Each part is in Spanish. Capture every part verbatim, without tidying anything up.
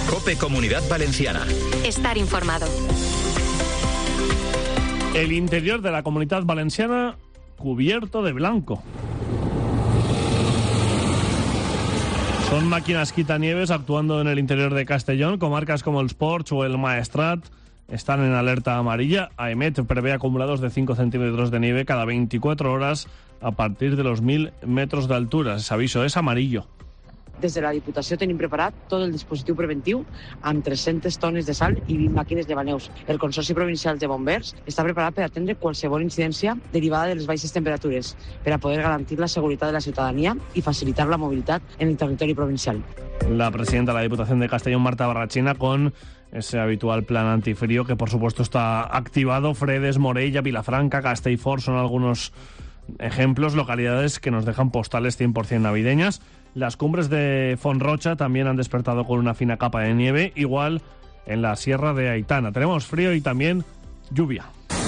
COPE Comunidad Valenciana. Estar informado. El interior de la Comunidad Valenciana cubierto de blanco. Son máquinas quitanieves actuando en el interior de Castellón. Comarcas como el Ports o el Maestrat están en alerta amarilla. AEMET prevé acumulados de cinco centímetros de nieve cada veinticuatro horas a partir de los mil metros de altura. Ese aviso es amarillo. Des de la Diputació tenim preparat tot el dispositiu preventiu amb tres-centes tones de sal i vint màquines llevaneus. El Consorci Provincial de Bombers està preparat per atendre qualsevol incidència derivada de les baixes temperatures per a poder garantir la seguretat de la ciutadania i facilitar la mobilitat en el territori provincial. La presidenta de la Diputación de Castellón, Marta Barrachina, con ese habitual plan antifrío que por supuesto está activado. Fredes, Morella, Vilafranca, Castellfort son algunos ejemplos, localidades que nos dejan postales cien por ciento navideñas. Las cumbres de Fonrocha también han despertado con una fina capa de nieve, igual en la Sierra de Aitana. Tenemos frío y también lluvia.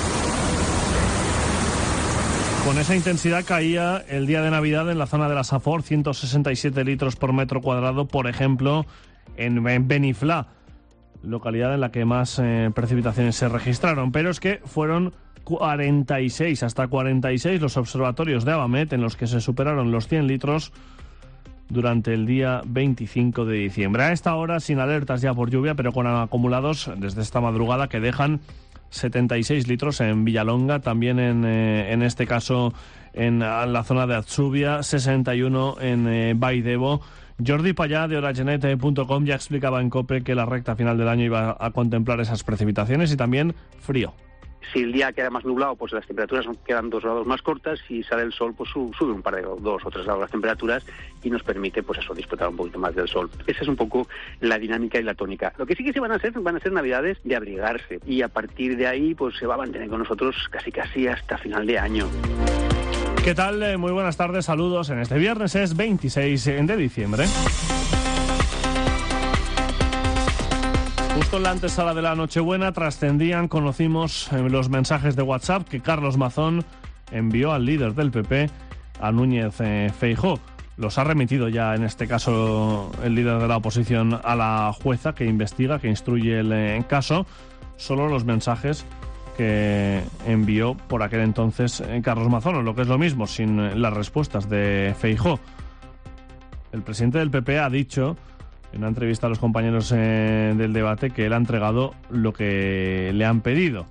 Con esa intensidad caía el día de Navidad en la zona de la Safor, ciento sesenta y siete litros por metro cuadrado, por ejemplo, en Beniflá, localidad en la que más eh, precipitaciones se registraron. Pero es que fueron cuarenta y seis, hasta cuarenta y seis los observatorios de Avamet en los que se superaron los cien litros durante el día veinticinco de diciembre. A esta hora, sin alertas ya por lluvia, pero con acumulados desde esta madrugada que dejan setenta y seis litros en Villalonga, también en, eh, en este caso en, en la zona de Atzubia, sesenta y uno en eh, Baidebo. Jordi Payá de oragenet punto com ya explicaba en COPE que la recta final del año iba a contemplar esas precipitaciones y también frío. Si el día queda más nublado, pues las temperaturas quedan dos grados más cortas. Si sale el sol, pues sube un par de dos o tres grados las temperaturas y nos permite, pues eso, disfrutar un poquito más del sol. Esa es un poco la dinámica y la tónica. Lo que sí que se van a hacer, van a ser navidades de abrigarse y a partir de ahí, pues se va a mantener con nosotros casi casi hasta final de año. ¿Qué tal? Eh, muy buenas tardes, saludos. En este viernes es veintiséis de diciembre. Justo en la antesala de la Nochebuena trascendían, conocimos eh, los mensajes de WhatsApp que Carlos Mazón envió al líder del P P, a Núñez eh, Feijóo. Los ha remitido ya, en este caso, el líder de la oposición a la jueza que investiga, que instruye el eh, caso. Solo los mensajes que envió por aquel entonces eh, Carlos Mazón, o lo que es lo mismo, sin eh, las respuestas de Feijóo. El presidente del P P ha dicho en una entrevista a los compañeros eh, del debate que él ha entregado lo que le han pedido.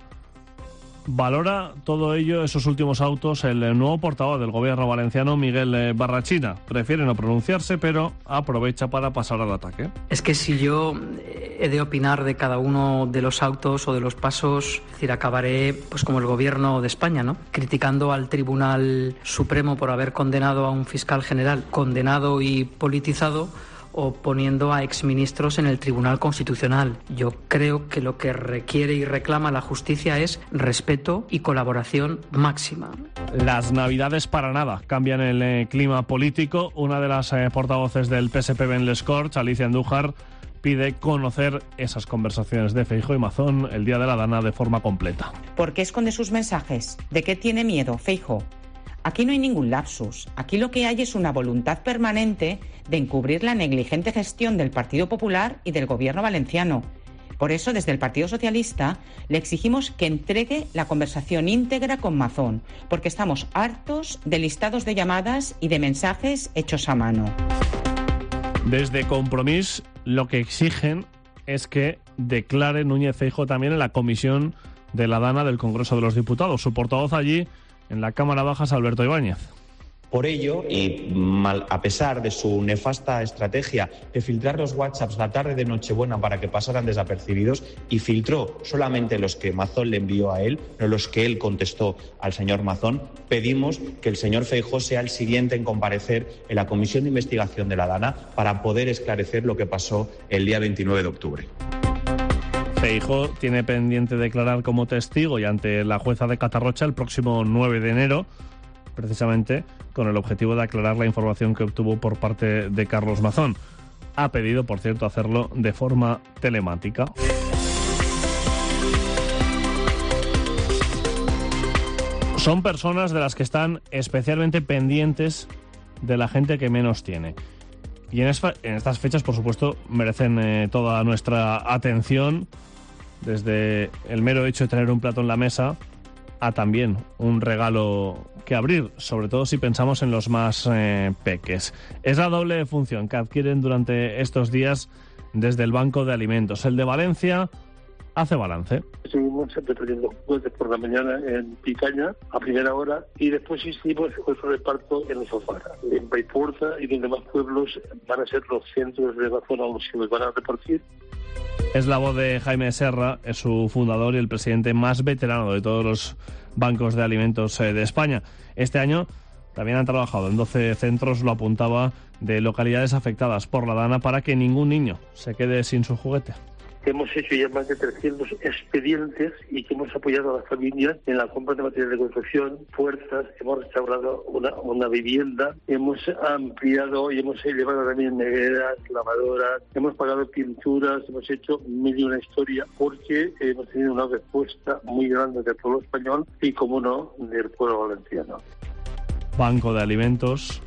Valora todo ello, esos últimos autos, el nuevo portavoz del gobierno valenciano, Miguel eh, Barrachina. Prefiere no pronunciarse, pero aprovecha para pasar al ataque. Es que si yo he de opinar de cada uno de los autos o de los pasos, es decir, acabaré pues como el gobierno de España, ¿no? Criticando al Tribunal Supremo por haber condenado a un fiscal general condenado y politizado, o poniendo a exministros en el Tribunal Constitucional. Yo creo que lo que requiere y reclama la justicia es respeto y colaboración máxima. Las navidades para nada cambian el eh, clima político. Una de las eh, portavoces del P S P en Les Corts, Alicia Andújar, pide conocer esas conversaciones de Feijóo y Mazón el día de la Dana de forma completa. ¿Por qué esconde sus mensajes? ¿De qué tiene miedo Feijóo? Aquí no hay ningún lapsus. Aquí lo que hay es una voluntad permanente de encubrir la negligente gestión del Partido Popular y del Gobierno valenciano. Por eso, desde el Partido Socialista, le exigimos que entregue la conversación íntegra con Mazón, porque estamos hartos de listados de llamadas y de mensajes hechos a mano. Desde Compromís, lo que exigen es que declare Núñez Feijóo también en la comisión de la Dana del Congreso de los Diputados. Su portavoz allí en la Cámara Baja es Alberto Ibáñez. Por ello, y mal, a pesar de su nefasta estrategia de filtrar los WhatsApps la tarde de Nochebuena para que pasaran desapercibidos, y filtró solamente los que Mazón le envió a él, no los que él contestó al señor Mazón, pedimos que el señor Feijóo sea el siguiente en comparecer en la Comisión de Investigación de la Dana para poder esclarecer lo que pasó el día veintinueve de octubre. Feijóo tiene pendiente declarar como testigo y ante la jueza de Catarrocha el próximo nueve de enero, precisamente con el objetivo de aclarar la información que obtuvo por parte de Carlos Mazón. Ha pedido, por cierto, hacerlo de forma telemática. Son personas de las que están especialmente pendientes de la gente que menos tiene. Y en, esta, en estas fechas, por supuesto, merecen eh, toda nuestra atención, desde el mero hecho de tener un plato en la mesa a también un regalo que abrir, sobre todo si pensamos en los más eh, peques. Es la doble función que adquieren durante estos días desde el Banco de Alimentos. El de Valencia hace balance. Seguimos repartiendo juguetes por la mañana en Picaña a primera hora y después hicimos otro reparto en Sofara, en Paiporta y en demás pueblos van a ser los centros de la zona donde se los van a repartir. Es la voz de Jaime Serra, es su fundador y el presidente más veterano de todos los bancos de alimentos de España. Este año también han trabajado en doce centros, lo apuntaba, de localidades afectadas por la Dana para que ningún niño se quede sin su juguete. Hemos hecho ya más de trescientos expedientes y que hemos apoyado a las familias en la compra de material de construcción, puertas, hemos restaurado una, una vivienda, hemos ampliado y hemos llevado también neveras, lavadoras, hemos pagado pinturas, hemos hecho medio una historia porque hemos tenido una respuesta muy grande del pueblo español y, como no, del pueblo valenciano. Banco de alimentos,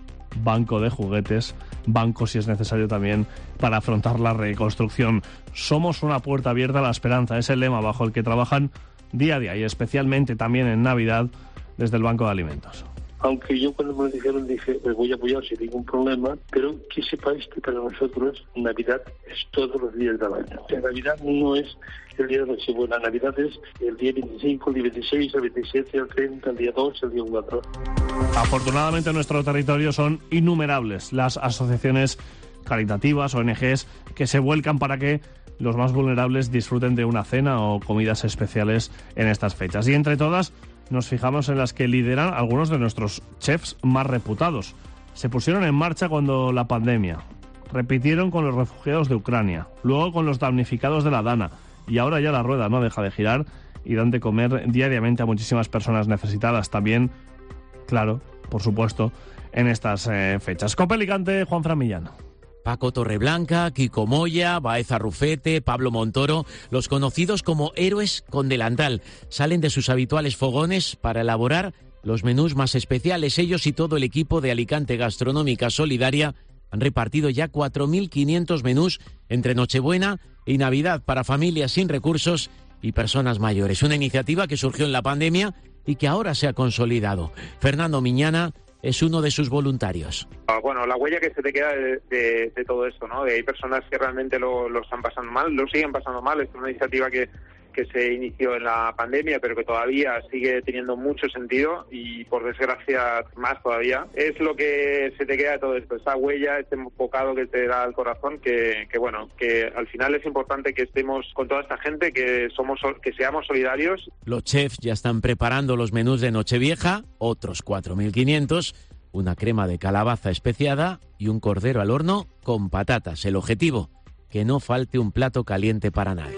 banco de juguetes, banco si es necesario también para afrontar la reconstrucción. Somos una puerta abierta a la esperanza, es el lema bajo el que trabajan día a día y especialmente también en Navidad desde el Banco de Alimentos. Aunque yo cuando me lo dijeron dije, pues voy a apoyar sin ningún problema, pero que sepáis que para nosotros Navidad es todos los días del año. O sea, Navidad no es el día de Nochebuena, Navidad es el día veinticinco, el día veintiséis, el veintisiete, el treinta, el día dos, el día cuatro. Afortunadamente en nuestro territorio son innumerables las asociaciones caritativas, O N Ges, que se vuelcan para que los más vulnerables disfruten de una cena o comidas especiales en estas fechas. Y entre todas nos fijamos en las que lideran algunos de nuestros chefs más reputados. Se pusieron en marcha cuando la pandemia, repitieron con los refugiados de Ucrania, luego con los damnificados de la Dana, y ahora ya la rueda no deja de girar y dan de comer diariamente a muchísimas personas necesitadas también, claro, por supuesto, en estas eh, fechas. COPE Alicante, Juanfran Millán. Paco Torreblanca, Kiko Moya, Baeza Rufete, Pablo Montoro, los conocidos como héroes con delantal, salen de sus habituales fogones para elaborar los menús más especiales. Ellos y todo el equipo de Alicante Gastronómica Solidaria han repartido ya cuatro mil quinientos menús entre Nochebuena y Navidad para familias sin recursos y personas mayores. Una iniciativa que surgió en la pandemia y que ahora se ha consolidado. Fernando Miñana es uno de sus voluntarios. Bueno, la huella que se te queda de, de, de todo esto, ¿no? De hay personas que realmente lo, lo están pasando mal, lo siguen pasando mal. Es una iniciativa que, que se inició en la pandemia, pero que todavía sigue teniendo mucho sentido y, por desgracia, más todavía. Es lo que se te queda de todo esto, esa huella, este bocado que te da al corazón, que, que bueno, que al final es importante que estemos con toda esta gente, que somos, que seamos solidarios. Los chefs ya están preparando los menús de Nochevieja, otros cuatro mil quinientos, una crema de calabaza especiada y un cordero al horno con patatas. El objetivo, que no falte un plato caliente para nadie.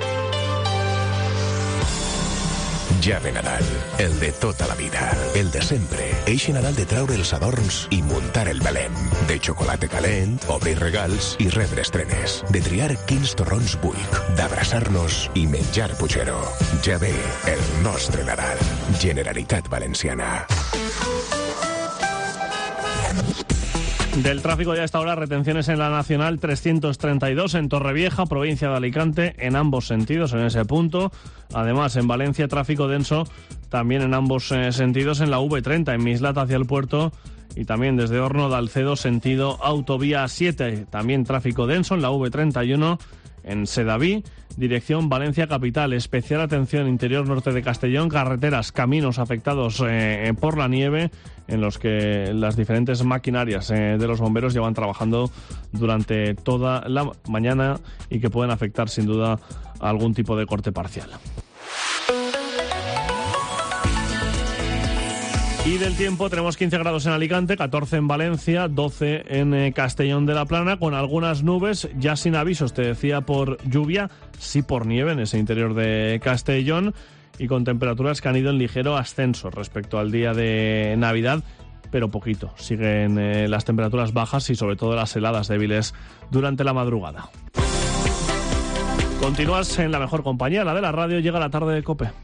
Ja ve Nadal, el de tota la vida, el de sempre. Eixe Nadal de traure els adorns i muntar el Belén. De xocolate calent, obrir regals i rebre estrenes. De triar quins torrons vull, d'abraçar-nos i menjar puigero. Ja ve el nostre Nadal. Generalitat Valenciana. Del tráfico ya a esta hora, retenciones en la Nacional trescientos treinta y dos en Torrevieja, provincia de Alicante, en ambos sentidos, en ese punto. Además, en Valencia, tráfico denso también en ambos eh, sentidos en la V treinta, en Mislata hacia el puerto, y también desde Horno de Alcedo, sentido autovía siete. También tráfico denso en la V treinta y uno en Sedaví, dirección Valencia Capital. Especial atención interior norte de Castellón, carreteras, caminos afectados eh, por la nieve, en los que las diferentes maquinarias eh, de los bomberos llevan trabajando durante toda la mañana y que pueden afectar sin duda a algún tipo de corte parcial. Y del tiempo, tenemos quince grados en Alicante, catorce en Valencia, doce en eh, Castellón de la Plana, con algunas nubes, ya sin avisos, te decía, por lluvia, sí por nieve en ese interior de Castellón, y con temperaturas que han ido en ligero ascenso respecto al día de Navidad, pero poquito. Siguen eh, las temperaturas bajas y sobre todo las heladas débiles durante la madrugada. Continúas en la mejor compañía, la de la radio. Llega la tarde de COPE.